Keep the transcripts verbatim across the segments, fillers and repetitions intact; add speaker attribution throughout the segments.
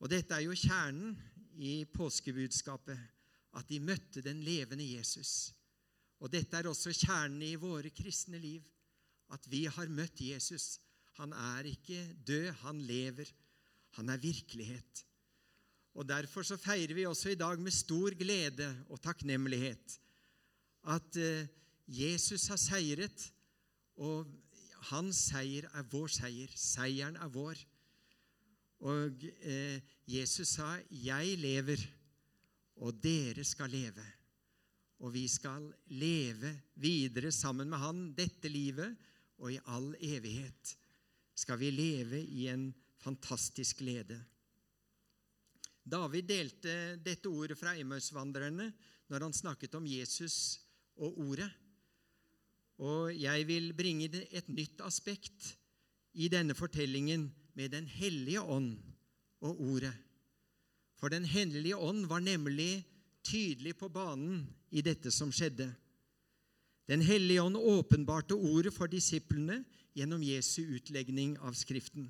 Speaker 1: Og dette er jo kjernen i påskebudskapet, at de møtte den levende Jesus. Og dette er også kjernen i våre kristne liv, at vi har møtt Jesus. Han er ikke død, han lever. Han er virkelighet. Og derfor så feirer vi også i dag med stor glede og takknemlighet at Jesus har seiret, og hans seier er vår seier. Seieren er vår. Og eh, Jesus sa, jeg lever, og dere skal leve. Og vi skal leve videre sammen med han dette livet, og i all evighet skal vi leve i en fantastisk glede. David delte dette ordet fra Emmausvandrerne når han snakket om Jesus og ordet. Og jeg vil bringe et nytt aspekt i denne fortellingen med den hellige ånd og ordet. For den hellige ånd var nemlig tydelig på banen i dette som skjedde. Den hellige ånd åpenbarte ordet for disiplene gjennom Jesu utlegning av Skriften.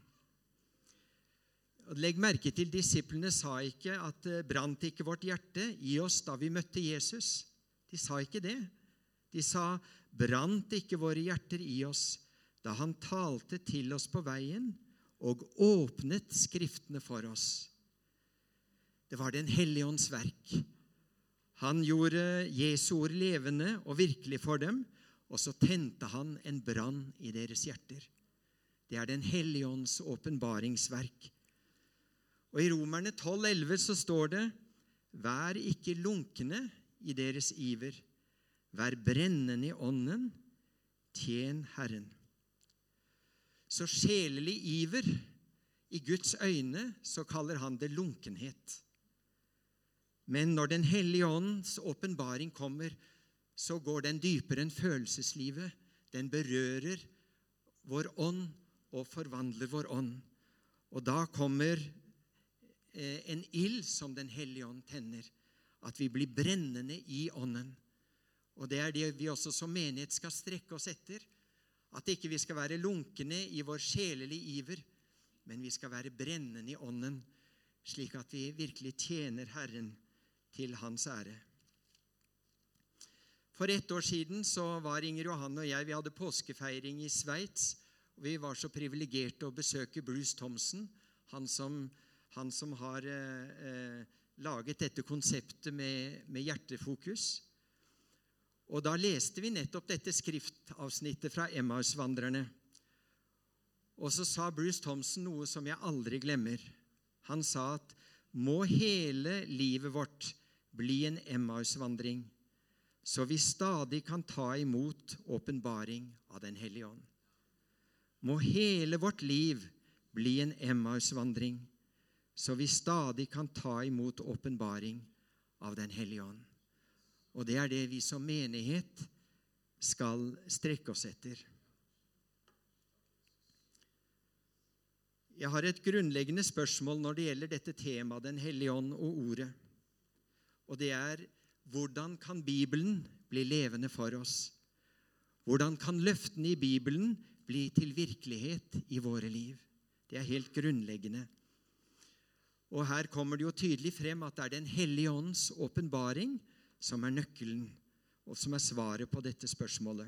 Speaker 1: Legg merke til, disiplene sa ikke at brant ikke vårt hjerte i oss da vi møtte Jesus. De sa ikke det. De sa, brant ikke våre hjerter i oss da han talte til oss på veien og åpnet Skriftene for oss. Det var den hellige ånds verk. Han gjorde Jesu ord levende og virkelig for dem, og så tente han en brann i deres hjerter. Det er den hellige ånds åpenbaringsverk. Og i Romerne tolv elleve så står det, vær ikke lunkne i deres iver, vær brennende i ånden, tjen Herren. Så sjelelig iver, i Guds øyne, så kaller han det lunkenhet. Men når den hellige ånds åpenbaring kommer, så går den dypere enn følelseslivet. Den berører vår ånd og forvandler vår ånd. Og da kommer en ild som den hellige ånd tenner, at vi blir brennende i ånden. Og det er det vi også som menighet skal strekke oss etter, at ikke vi skal være lunkne i vår sjelelige iver, men vi skal være brennende i ånden, slik at vi virkelig tjener Herren til hans ære. For ett år siden så var Inger Johanne og jeg, vi hadde påskefeiring i Sveits, og vi var så privilegerte å besøke Bruce Thompson, han som Han som har eh, laget dette konseptet med, med hjertefokus. Og da leste vi nettopp dette skriftavsnittet fra Emmausvandrerne. Og så sa Bruce Thompson noe som jeg aldri glemmer. Han sa at må hele livet vårt bli en Emmausvandring, så vi stadig kan ta imot åpenbaring av den hellige ånd. Må hele vårt liv bli en Emmausvandring, så vi stadig kan ta imot åpenbaring av den hellige ånd. Og det er det vi som menighet skal strekke oss etter. Jeg har et grunnleggende spørsmål når det gjelder dette temaet, den hellige ånd og ordet. Og det er, hvordan kan Bibelen bli levende for oss? Hvordan kan løftene i Bibelen bli til virkelighet i våre liv? Det er helt grunnleggende. Og her kommer det jo tydelig frem at det er den hellige ånds åpenbaring som er nøkkelen, og som er svaret på dette spørsmålet.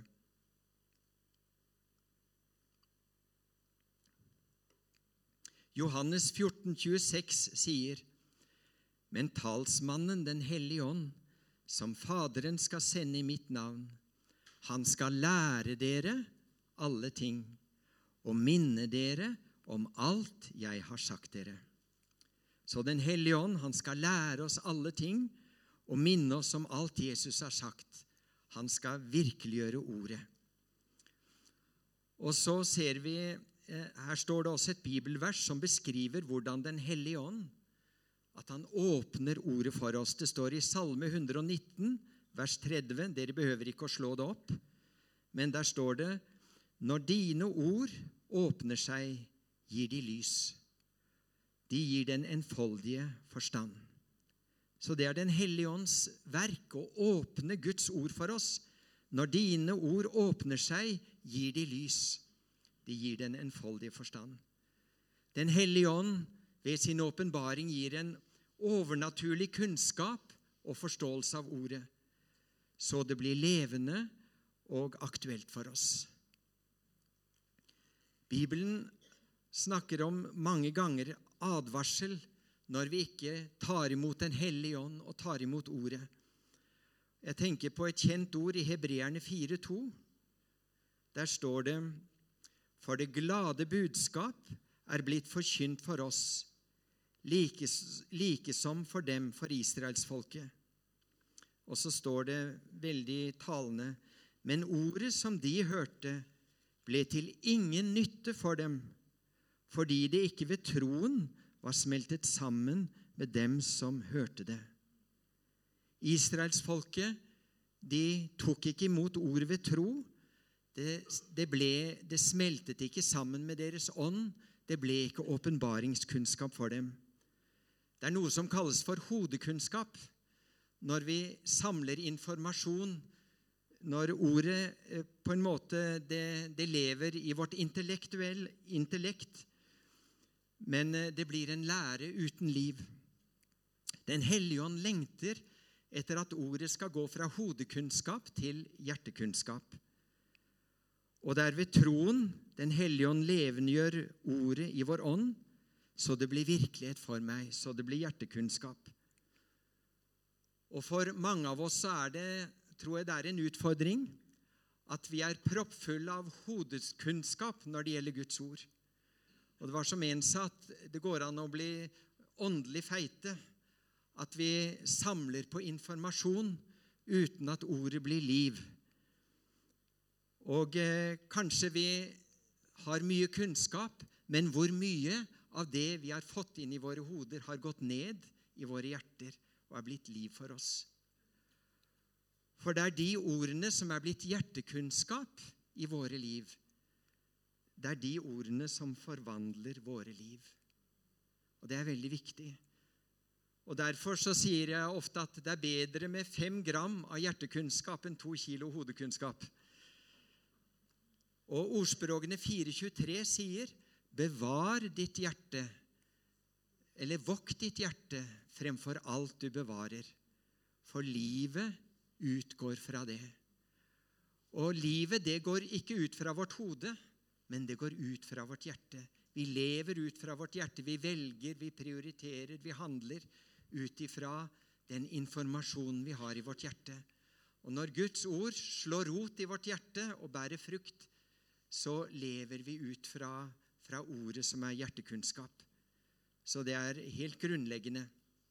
Speaker 1: Johannes fjorten tjueseks sier, men talsmannen, den hellige ånd, som Faderen skal sende i mitt navn, han skal lære dere alle ting, og minne dere om alt jeg har sagt dere. Så den hellige ånd, han skal lære oss alle ting, og minne oss om alt Jesus har sagt. Han skal virkeliggjøre ordet. Og så ser vi, her står det også et bibelvers som beskriver hvordan den hellige ånd, at han åpner ordet for oss. Det står i Salme ett hundre og nitten, vers tretti, dere behøver ikke å slå det opp, men der står det, når dine ord åpner seg, gir de lys. De gir den enfoldige forstand. Så det er den hellige ånds verk å åpne Guds ord for oss. Når dine ord åpner seg, gir de lys. De gir den enfoldige forstand. Den hellige ånd ved sin åpenbaring gir en overnaturlig kunnskap og forståelse av ordet, så det blir levende og aktuelt for oss. Bibelen snakker om mange ganger advarsel når vi ikke tar imot Den hellige ånd og tar imot ordet. Jeg tenker på et kjent ord i Hebreerne fire to. Der står det: For det glade budskap er blitt forkynt for oss, like, like som for dem, for Israelsfolket. Og så står det veldig talende: Men ordet som de hørte, ble til ingen nytte for dem, fordi det ikke ved troen var smeltet sammen med dem som hørte det. Israelsfolket, de tok ikke imot ordet ved tro. Det, det, ble, det smeltet ikke sammen med deres ånd. Det ble ikke åpenbaringskunnskap for dem. Det er noe som kalles for hodekunnskap. Når vi samler informasjon, når ordet på en måte det, det lever i vårt intellektuelle intellekt, men det blir en lære uten liv. Den hellige ånd lengter etter at ordet skal gå fra hodekunnskap til hjertekunnskap. Og det er ved troen Den hellige ånd levendegjør ordet i vår ånd, så det blir virkelighet for meg, så det blir hjertekunnskap. Og for mange av oss så er det, tror jeg det er en utfordring, at vi er proppfulle av hodekunnskap når det gjelder Guds ord. Og det var som en sa, at det går an å bli åndelig feite, at vi samler på informasjon uten at ordet blir liv. Og eh, kanskje vi har mye kunnskap, men hvor mye av det vi har fått inn i våre hoder har gått ned i våre hjerter og er blitt liv for oss. For det er de ordene som er blitt hjertekunnskap i våre liv. Det er de ordene som forvandler våre liv. Og det er veldig viktig. Og derfor så sier jeg ofte at det er bedre med fem gram av hjertekunnskap enn to kilo hodekunnskap. Og ordspråkene fire tjuetre sier: bevar ditt hjerte, eller vokt ditt hjerte fremfor alt du bevarer, for livet utgår fra det. Og livet, det går ikke ut fra vårt hode, men det går ut fra vårt hjerte. Vi lever ut fra vårt hjerte, vi velger, vi prioriterer, vi handler ut ifra den informasjonen vi har i vårt hjerte. Og når Guds ord slår rot i vårt hjerte og bærer frukt, så lever vi ut fra, fra ordet som er hjertekunnskap. Så det er helt grunnleggende.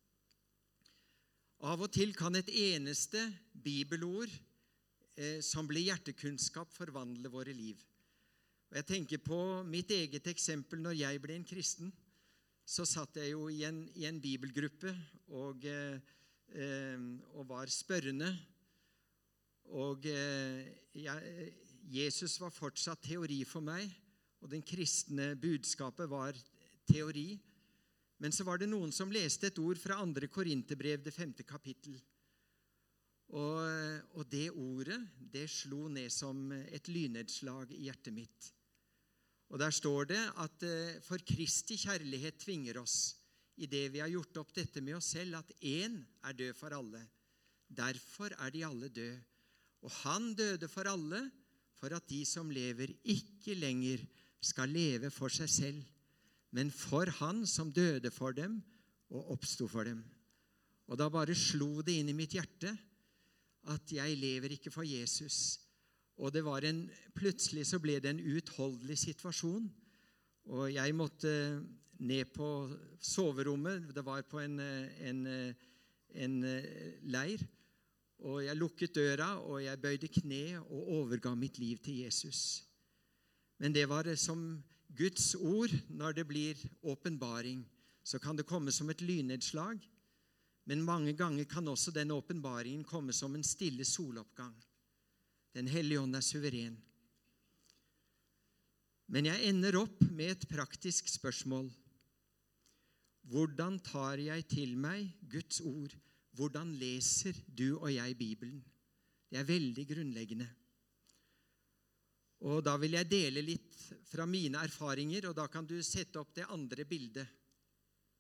Speaker 1: Av og til kan et eneste bibelord eh, som blir hjertekunnskap, forvandle våre liv. Og jeg tenker på mitt eget eksempel. Når jeg ble en kristen, så satt jeg jo i en, i en bibelgruppe og, eh, og var spørrende. Og eh, jeg, Jesus var fortsatt teori for meg, og den kristne budskapet var teori. Men så var det noen som leste et ord fra andre Korinterbrev, det femte kapittel. Og, og det ordet, det slo ned som et lynnedslag i hjertet mitt. Og der står det at for Kristi kjærlighet tvinger oss, i det vi har gjort opp dette med oss selv, at én er død for alle. Derfor er de alle døde. Og han døde for alle, for at de som lever ikke lenger skal leve for seg selv, men for han som døde for dem og oppstod for dem. Og da bare slo det inn i mitt hjerte at jeg lever ikke for Jesus. Og det var en, plutselig så ble det en utholdelig situasjon, og jeg måtte ned på soverommet. Det var på en, en, en leir, og jeg lukket døra, og jeg bøyde kne og overga mitt liv til Jesus. Men det var som Guds ord. Når det blir åpenbaring, så kan det komme som et lynnedslag, men mange ganger kan også den åpenbaringen komme som en stille soloppgang. Den hellige ånd er suveren. Men jeg ender opp med et praktisk spørsmål. Hvordan tar jeg til meg Guds ord? Hvordan leser du og jeg Bibelen? Det er veldig grunnleggende. Og da vil jeg dele litt fra mine erfaringer, og da kan du sette opp det andre bildet.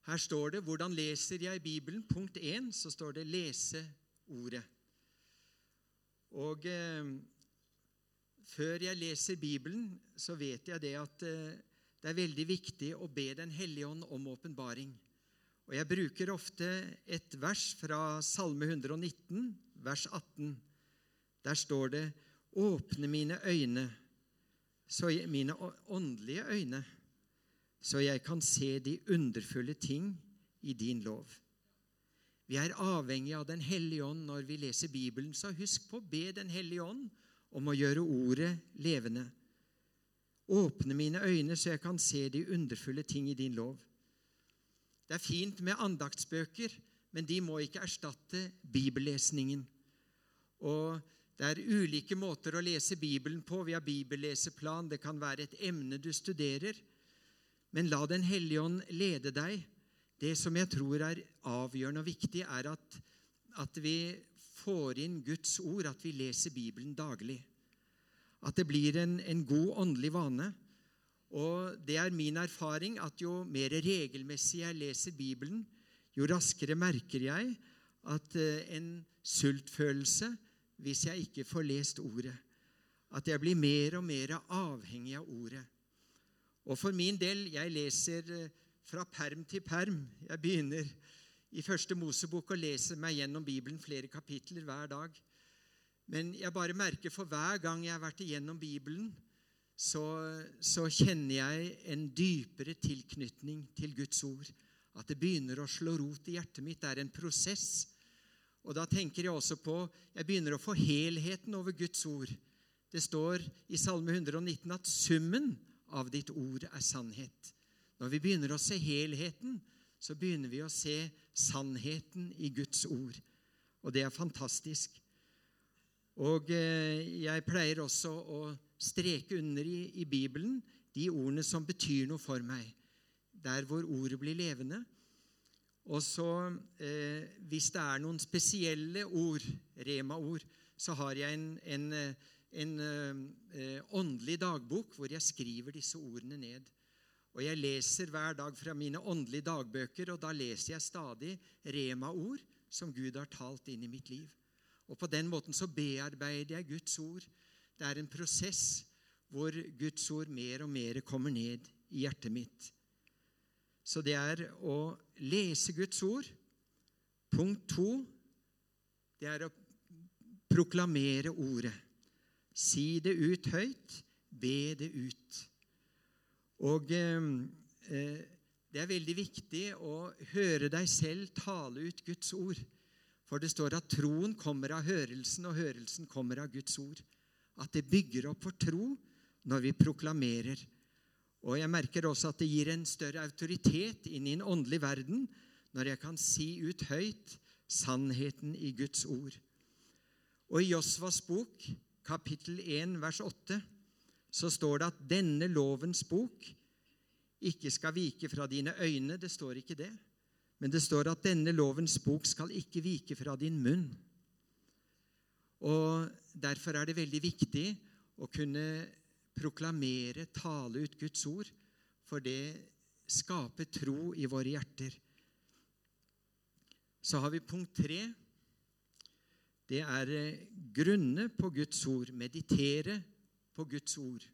Speaker 1: Her står det, hvordan leser jeg Bibelen? Punkt én, så står det lese ordet. Og eh, før jeg leser Bibelen, så vet jeg det at eh, det er veldig viktig å be Den hellige ånd om åpenbaring. Og jeg bruker ofte et vers fra Salme ett hundre nitten, vers atten. Der står det, åpne mine øyne, så jeg, mine åndelige øyne, så jeg kan se de underfulle ting i din lov. Vi er avhengig av Den hellige ånd når vi leser Bibelen, så husk på å be Den hellige ånd om å gjøre ordet levende. Åpne mine øyne, så jeg kan se de underfulle ting i din lov. Det er fint med andaktsbøker, men de må ikke erstatte bibellesningen. Og det er ulike måter å lese Bibelen på. Vi har bibelleseplan, det kan være et emne du studerer. Men la Den hellige ånd lede deg. Det som jeg tror er avgjørende og viktig, er at, at vi får inn Guds ord, at vi leser Bibelen daglig. At det blir en, en god åndelig vane. Og det er min erfaring at jo mer regelmessig jeg leser Bibelen, jo raskere merker jeg at en sultfølelse, hvis jeg ikke får lest ordet, at jeg blir mer og mer avhengig av ordet. Og for min del, jeg leser fra perm til perm. Jeg begynner i første Mosebok og leser meg gjennom Bibelen flere kapitler hver dag. Men jeg bare merker for hver gang jeg har vært igjennom Bibelen, så, så kjenner jeg en dypere tilknytning til Guds ord. At det begynner å slå rot i hjertet mitt. Det er en prosess. Og da tenker jeg også på, jeg begynner å få helheten over Guds ord. Det står i Salme ett hundre nitten at summen av ditt ord er sannhet. Når vi begynner å se helheten, så begynner vi å se sannheten i Guds ord. Og det er fantastisk. Og eh, jeg pleier også å streke under i, i Bibelen de ordene som betyr noe for meg. Der hvor ordet blir levende. Og så, eh, hvis det er noen spesielle ord, rema-ord, så har jeg en, en en eh, åndelig dagbok hvor jeg skriver disse ordene ned. Og jeg leser hver dag fra mine åndelige dagbøker, og da leser jeg stadig rema-ord som Gud har talt inn i mitt liv. Og på den måten så bearbeider jeg Guds ord. Det er en prosess hvor Guds ord mer og mer kommer ned i hjertet mitt. Så det er å lese Guds ord. Punkt to, det er å proklamere ordet. Si det ut høyt, be det ut. Og eh, det er veldig viktig å høre deg selv tale ut Guds ord. For det står at troen kommer av hørelsen, og hørelsen kommer av Guds ord. At det bygger opp for tro når vi proklamerer. Og jeg merker også at det gir en større autoritet inn i en åndelig verden når jeg kan si ut høyt sannheten i Guds ord. Og i Josvas bok, kapittel én, vers åtte, så står det at denne lovens bok ikke skal vike fra dine øyne. Det står ikke det. Men det står at denne lovens bok skal ikke vike fra din munn. Og derfor er det veldig viktig å kunne proklamere, tale ut Guds ord, for det skaper tro i våre hjerter. Så har vi punkt tre. Det er grunne på Guds ord, meditere på Guds ord.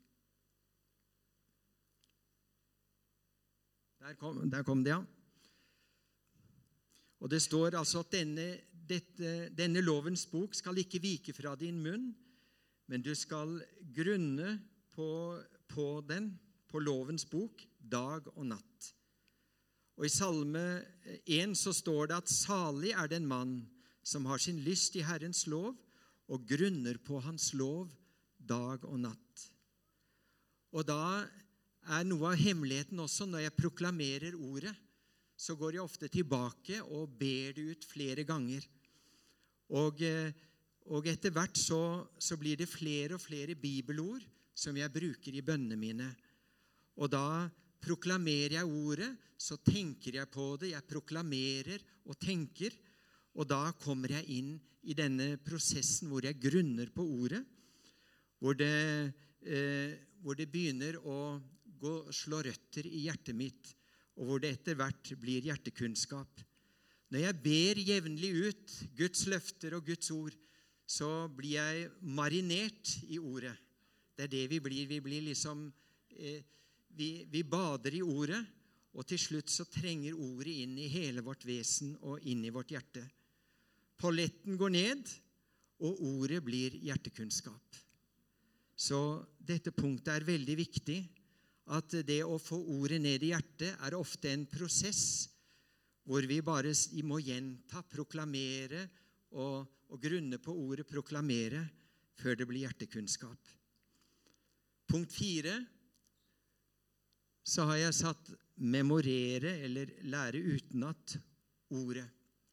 Speaker 1: Der kom, der kom det, ja. Og det står altså at denne, dette, denne lovens bok skal ikke vike fra din munn, men du skal grunne på, på den, på lovens bok, dag og natt. Og i Salme én så står det at salig er den mann som har sin lyst i Herrens lov, og grunner på hans lov dag og natt. Og da er noe av hemmeligheten også, når jeg proklamerer ordet, så går jeg ofte tilbake og ber det ut flere ganger. Og, og etter hvert så, så blir det flere og flere bibelord som jeg bruker i bønnene mine. Og da proklamerer jeg ordet, så tenker jeg på det, jeg proklamerer og tenker, og da kommer jeg inn i denne prosessen hvor jeg grunner på ordet, hvor det, eh, hvor det begynner å gå, slå røtter i hjertet mitt, og hvor det etter hvert blir hjertekunnskap. Når jeg ber jevnlig ut Guds løfter og Guds ord, så blir jeg marinert i ordet. Det er det vi blir. Vi blir liksom, eh, vi, vi bader i ordet, og til slutt så trenger ordet inn i hele vårt vesen og inn i vårt hjerte. Polletten går ned, og ordet blir hjertekunnskap. Så dette punktet er veldig viktig, at det å få ordet ned i hjertet er ofte en prosess hvor vi bare må gjenta, proklamere og, og grunne på ordet proklamere før det blir hjertekunnskap. Punkt fire, så har jeg satt memorere eller lære utenat ordet.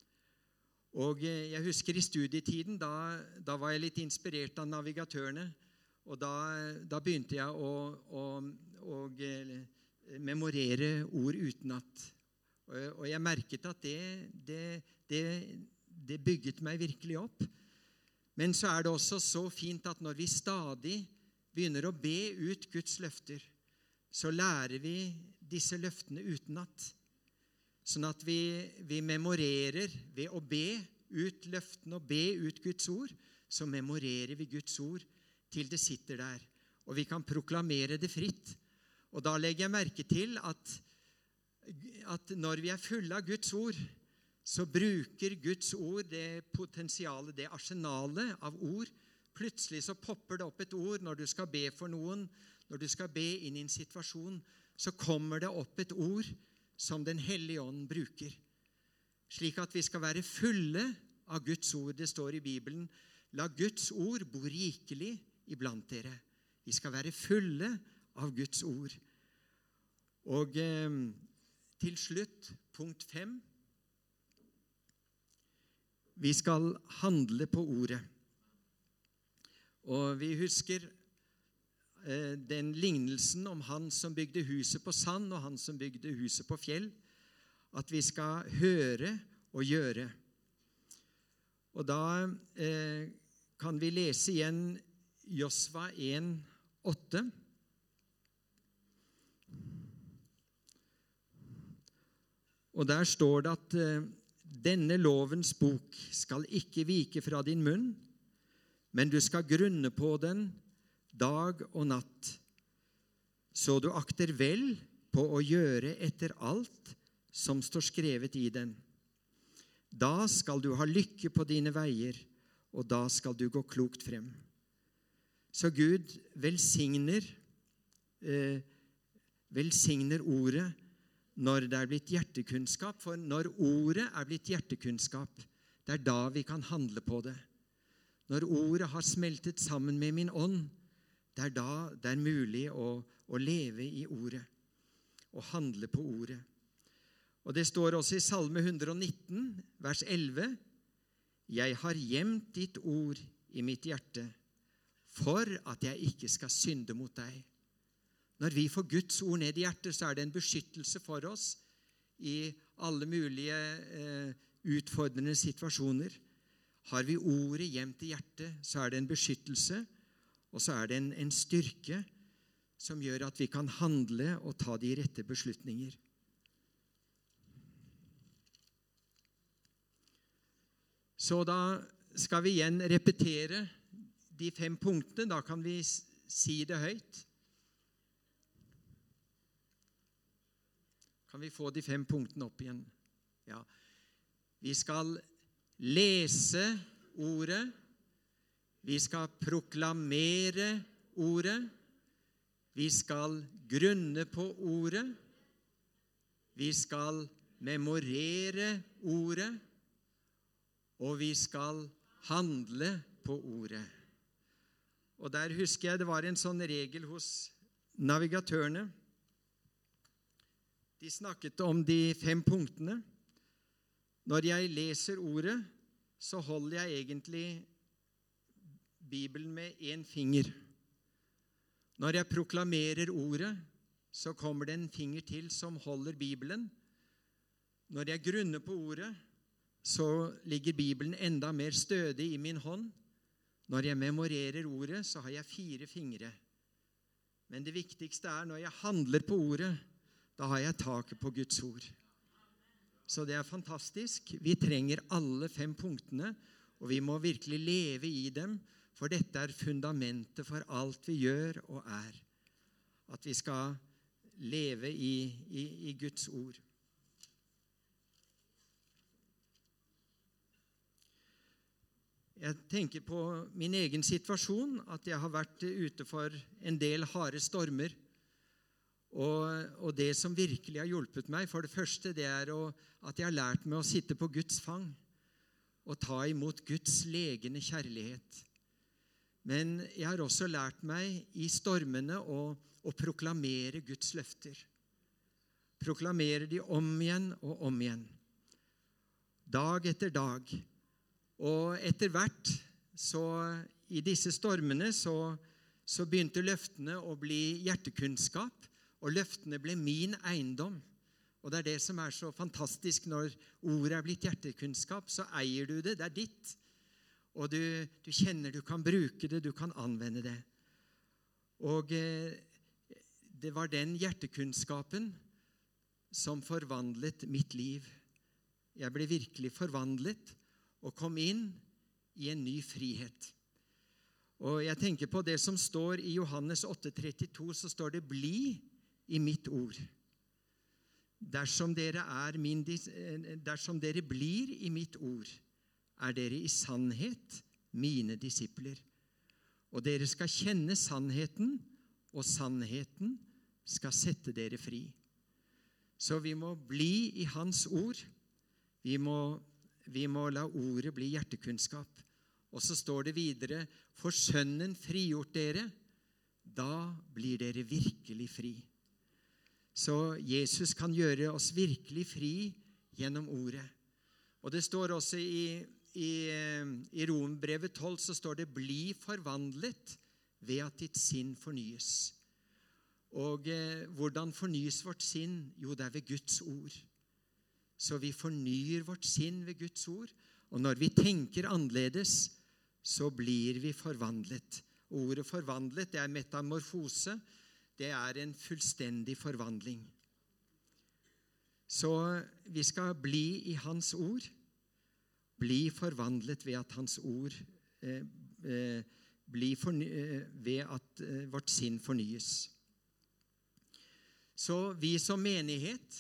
Speaker 1: Og jeg husker i studietiden, da, da var jeg litt inspirert av navigatørene, og da, da begynte jeg å, å, å memorere ord utenat. Og, og jeg merket at det, det, det, det bygget meg virkelig opp. Men så er det også så fint at når vi stadig begynner å be ut Guds løfter, så lærer vi disse løftene utenat. Sånn at vi, vi memorerer ved å be ut løftene og be ut Guds ord, så memorerer vi Guds ord til det sitter der, og vi kan proklamere det fritt. Og da legger jeg merke til at, at når vi er fulle av Guds ord, så bruker Guds ord det potensialet, det arsenalet av ord. Plutselig så popper det opp et ord når du skal be for noen, når du skal be inn i en situasjon, så kommer det opp et ord som Den hellige ånd bruker. Slik at vi skal være fulle av Guds ord. Det står i Bibelen, la Guds ord bo rikelig iblant dere. Vi skal være fulle av Guds ord. Og eh, til slutt, punkt fem. Vi skal handle på ordet. Og vi husker eh, den lignelsen om han som bygde huset på sand, og han som bygde huset på fjell. At vi skal høre og gjøre. Og da eh, kan vi lese igjen Josva en, åtte. Og der står det at eh, denne lovens bok skal ikke vike fra din munn, men du skal grunne på den dag og natt, så du akter vel på å gjøre etter alt som står skrevet i den. Da skal du ha lykke på dine veier, og da skal du gå klokt frem. Så Gud velsigner, eh, velsigner ordet når det er blitt hjertekunnskap, for når ordet er blitt hjertekunnskap, det er da vi kan handle på det. Når ordet har smeltet sammen med min ånd, det er da det er mulig å, å leve i ordet, og handle på ordet. Og det står også i Salme ett hundre og nitten, vers elleve, «Jeg har gjemt ditt ord i mitt hjerte, for at jeg ikke skal synde mot deg». Når vi får Guds ord ned i hjertet, så er det en beskyttelse for oss i alle mulige eh, utfordrende situasjoner. Har vi ordet gjemt i hjertet, så er det en beskyttelse, og så er det en, en styrke som gjør at vi kan handle og ta de rette beslutninger. Så da skal vi igjen repetere de fem punktene. Da kan vi si det høyt. Kan vi få de fem punktene opp igjen? Ja. Vi skal lese ordet. Vi skal proklamere ordet. Vi skal grunne på ordet. Vi skal memorere ordet. Og vi skal handle på ordet. Og der husker jeg det var en sånn regel hos navigatørene. De snakket om de fem punktene. Når jeg leser ordet, så holder jeg egentlig Bibelen med en finger. Når jeg proklamerer ordet, så kommer det en finger til som holder Bibelen. Når jeg grunner på ordet, så ligger Bibelen enda mer stødig i min hånd. Når jeg memorerer ordet, så har jeg fire fingre. Men det viktigste er når jeg handler på ordet, da har jeg taket på Guds ord. Så det er fantastisk. Vi trenger alle fem punktene, og vi må virkelig leve i dem, for dette er fundamentet for alt vi gjør og er. At vi skal leve i, i, i Guds ord. Jeg tenker på min egen situasjon, at jeg har vært ute for en del harde stormer. Og, og det som virkelig har hjulpet meg, for det første, det er å, at jeg har lært meg å sitte på Guds fang og ta imot Guds legende kjærlighet. Men jeg har også lært meg i stormene å, å proklamere Guds løfter. Proklamere de om igjen og om igjen. Dag etter dag. Og etter hvert, så i disse stormene, så, så begynte løftene å bli hjertekunnskap, og løftene ble min eiendom. Og det er det som er så fantastisk når ordet er blitt hjertekunnskap, så eier du det, det er ditt. Og du, du kjenner du kan bruke det, du kan anvende det. Og eh, det var den hjertekunnskapen som forvandlet mitt liv. Jeg ble virkelig forvandlet og kom inn i en ny frihet. Og jeg tenker på det som står i Johannes åtte trettito, så står det «Bli i mitt ord». Dersom dere, er min, dersom dere blir i mitt ord, er dere i sannhet mine disipler. Og dere skal kjenne sannheten, og sannheten skal sette dere fri. Så vi må bli i hans ord. Vi må, vi må la ordet bli hjertekunnskap. Og så står det videre, for Sønnen frigjort dere, da blir dere virkelig fri. Så Jesus kan gjøre oss virkelig fri gjennom ordet. Og det står også i I, i Rombrevet tolv så står det «Bli forvandlet ved at ditt sinn fornyes». Og eh, hvordan fornyes vårt sinn? Jo, det er ved Guds ord. Så vi fornyer vårt sinn ved Guds ord. Og når vi tenker annerledes, så blir vi forvandlet. Ordet forvandlet, det er metamorfose. Det er en fullstendig forvandling. Så vi skal bli i hans ord. Bli forvandlet ved at hans ord eh, eh, blir forny- eh, ved at eh, vårt sinn fornyes. Så vi som menighet,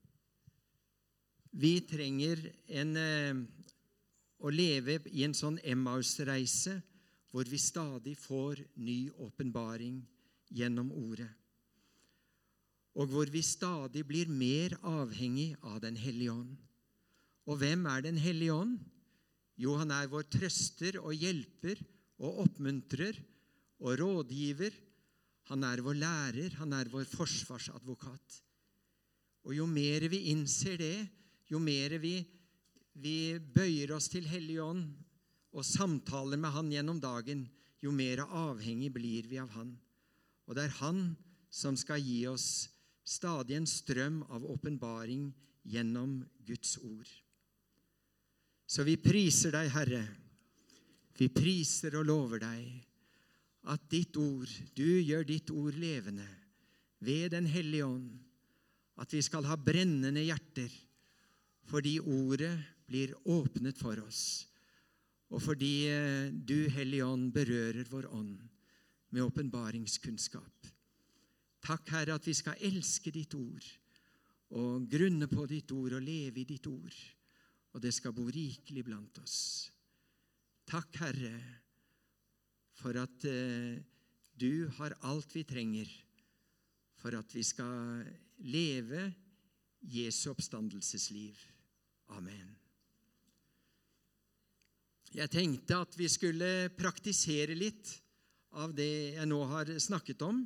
Speaker 1: vi trenger en, eh, å leve i en sånn Emmaus-reise hvor vi stadig får ny åpenbaring gjennom ordet. Og hvor vi stadig blir mer avhengig av den hellige ånd. Og hvem er den hellige ånd? Jo, han er vår trøster og hjelper og oppmuntrer og rådgiver. Han er vår lærer, han er vår forsvarsadvokat. Og jo mer vi innser det, jo mer vi, vi bøyer oss til hellige ånd og samtaler med han gjennom dagen, jo mer avhengig blir vi av han. Og det er han som skal gi oss stadig en strøm av åpenbaring gjennom Guds ord. Så vi priser deg, Herre. Vi priser og lover deg at ditt ord, du gjør ditt ord levende ved den hellige ånd, at vi skal ha brennende hjerter, fordi ordet blir åpnet for oss, og fordi du, hellige ånd, berører vår ånd med åpenbaringskunnskap. Takk, Herre, at vi skal elske ditt ord, og grunne på ditt ord og leve i ditt ord, og det skal bo rikelig blant oss. Takk, Herre, for at eh, du har alt vi trenger for at vi skal leve Jesu oppstandelsesliv. Amen. Jeg tenkte at vi skulle praktisere litt av det jeg nå har snakket om.